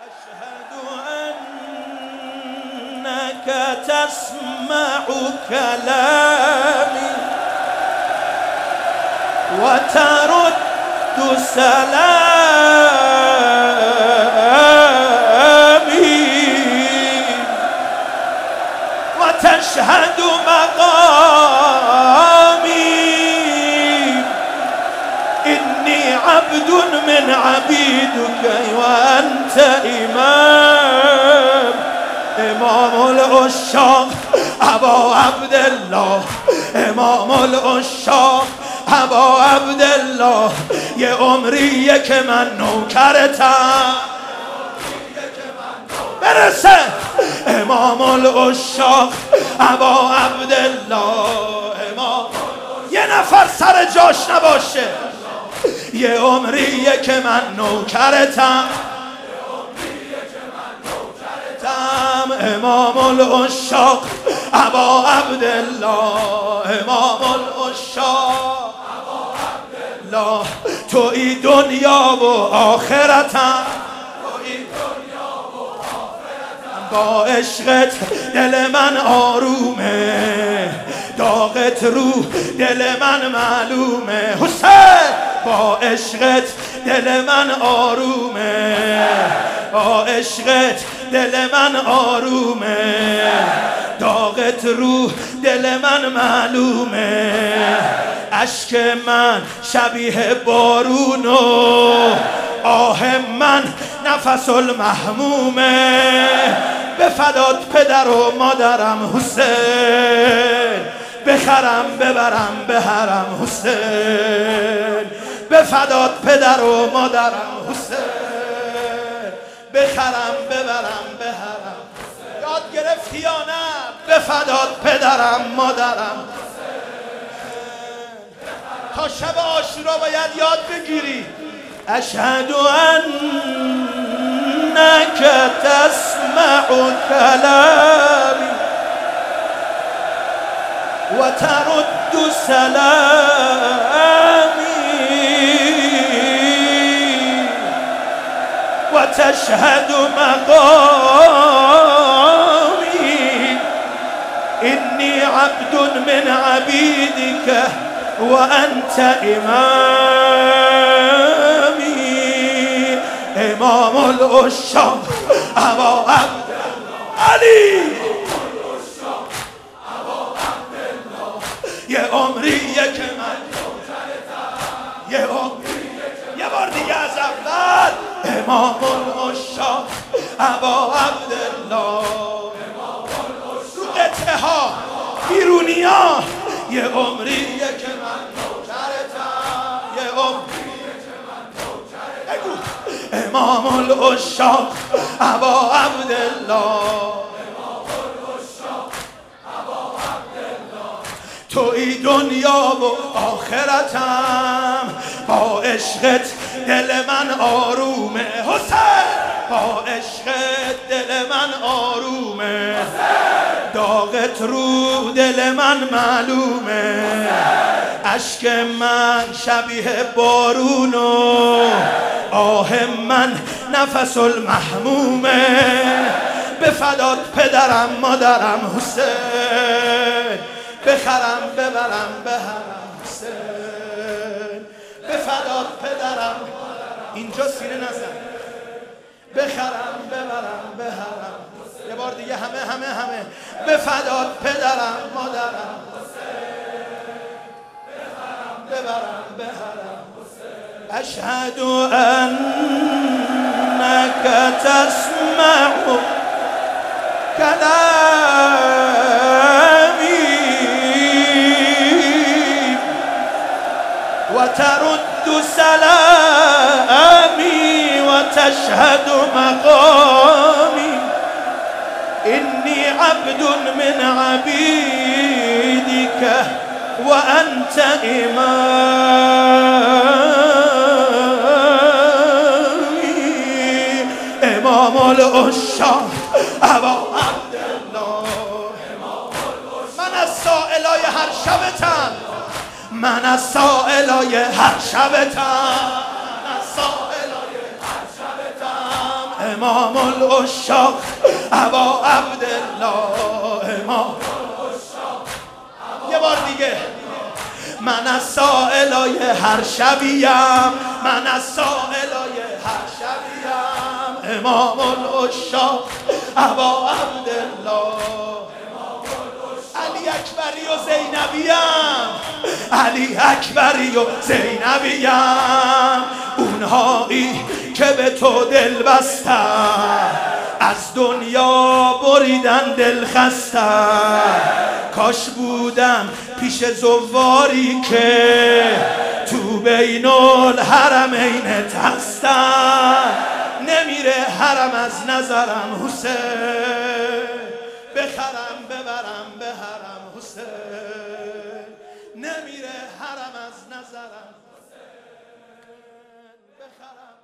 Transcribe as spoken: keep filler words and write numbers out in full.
أنك تسمع كلامي وترد سلامي وتشهد مقامي إني عبد من عبيدك وأنت إمام امام العشاق ابا عبدالله امام العشاق ابا عبدالله یه عمریه که من نوکرتم برسه امام العشاق ابا عبدالله امام یه نفر سر جاش نباشه یه عمریه که من نوکرتم امام العشاق ابا عبدالله امام العشاق ابا عبدالله توی دنیا و آخرتم با عشقت دل من آرومه داغت رو دل من معلومه حسین با عشقت دل من آرومه با عشقت دل من آرومه داغت رو دل من معلومه اشک من شبیه بارونو آه من نفس المحمومه به فدات پدر و مادرم حسین بخرم ببرم به حرم حسین به فدات پدر و مادرم حسین بخرم ببرم به حرم یاد گرفتی یا نه به فدات پدرم مادرم تا شب عاشورا باید یاد بگیری اشهد انک تسمع کلامی و ترد سلامی و تشهد مقامی اینی عبد من عبیدک و انت امامی امام العشاق ابا عبدالله علی یه عمریه که من یه عمریه یه بار دیگه از اول امام العشاق ابا عبدالله رو قطعه ها بیرونی ها یه عمریه که من نوکرتم یه عمریه که من نوکرتم امام العشاق ابا عبدالله توی دنیا و آخرتم با عشقت دل من آرومه حسین با عشقت دل من آرومه داغت رو دل من معلومه اشک من شبیه بارونو آه من نفس المحمومه به فدات پدرم مادرم حسین بخرم ببرم به حرم حسین به فدات پدرم اینجا سینه نزن بخرم ببرم به حرم یه بار دیگه همه همه همه به فدات پدرم مادرم بخرم ببرم به حرم اشهد انک تسمع کلامی وترد سلامي وتشهد مقامي إني عبد من عبيدك وأنت إمامي إمام العشاق أبا عبدالله من السائلای هر شبتم من از سائلای هر شبتم من از سائلای هر شبتم امام العشاق ابا عبدالله امام. یه بار دیگه. من از سائلای هر شبیم، من از سائلای هر شبیم، امام العشاق ابا عبدالله. علی اکبری و زینبیم، علی اکبری و زینبیم، اونهایی که به تو دل بستن، از دنیا بریدن دل خستن. کاش بودم پیش زواری که تو بین الحرمینت هستن. نمیره حرم از نظرم حسین، بخرم ببرم به حرم حسین. نمیره حرم از نظرم حسین، بخرم